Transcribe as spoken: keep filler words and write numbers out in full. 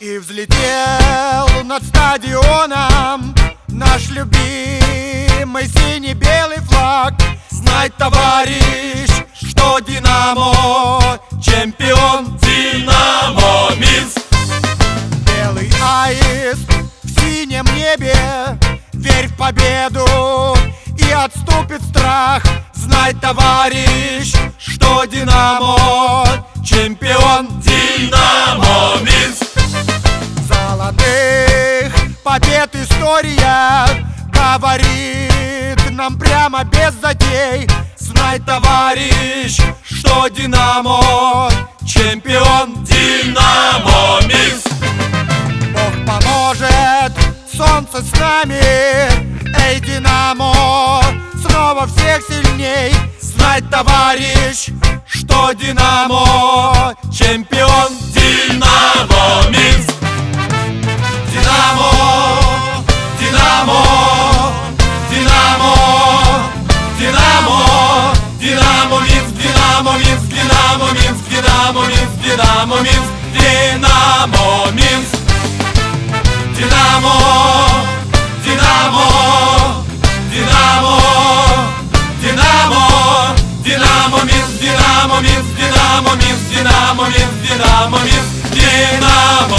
И взлетел над стадионом наш любимый синий-белый флаг. Знай, товарищ, что Динамо чемпион. Динамо Минск. Белый аист в синем небе, верь в победу и отступит страх. Знай, товарищ, что Динамо чемпион. Динамо Минск. Золотых побед история говорит нам прямо без затей. Знай, товарищ, что Динамо чемпион. Динамо Минск. Бог поможет, солнце с нами. Эй, Динамо, снова всех сильней. Знай, товарищ, что Динамо чемпион. Динамо Минск. Динамо, Динамо, Динамо, Динамо, Динамо Минск, Динамо Минск, Динамо Минск, Динамо Минск, Динамо Минск, Динамо Минск, Динамо, Динамо, Динамо, Динамо, Динамо Минск, Динамо Минск, Динамо Минск, Динамо Минск, Динамо Минск, Динамо.